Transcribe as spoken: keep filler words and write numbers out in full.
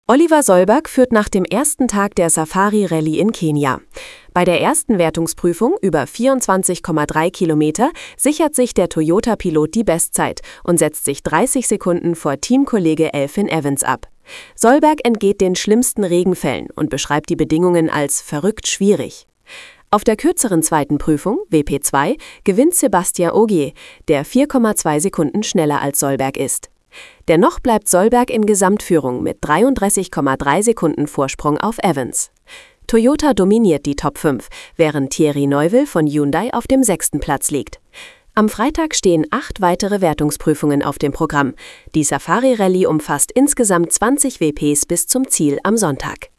Oliver Solberg führt nach dem ersten Tag der Safari Rallye in Kenia. Bei der ersten Wertungsprüfung über vierundzwanzig Komma drei Kilometer sichert sich der Toyota-Pilot die Bestzeit und setzt sich dreißig Sekunden vor Teamkollege Elfyn Evans ab. Solberg entgeht den schlimmsten Regenfällen und beschreibt die Bedingungen als verrückt schwierig. Auf der kürzeren zweiten Prüfung, W P zwei, gewinnt Sébastien Ogier, der vier Komma zwei Sekunden schneller als Solberg ist. Dennoch bleibt Solberg in Gesamtführung mit dreiunddreißig Komma drei Sekunden Vorsprung auf Evans. Toyota dominiert die Top fünf, während Thierry Neuville von Hyundai auf dem sechsten Platz liegt. Am Freitag stehen acht weitere Wertungsprüfungen auf dem Programm. Die Safari Rallye umfasst insgesamt zwanzig W Ps bis zum Ziel am Sonntag.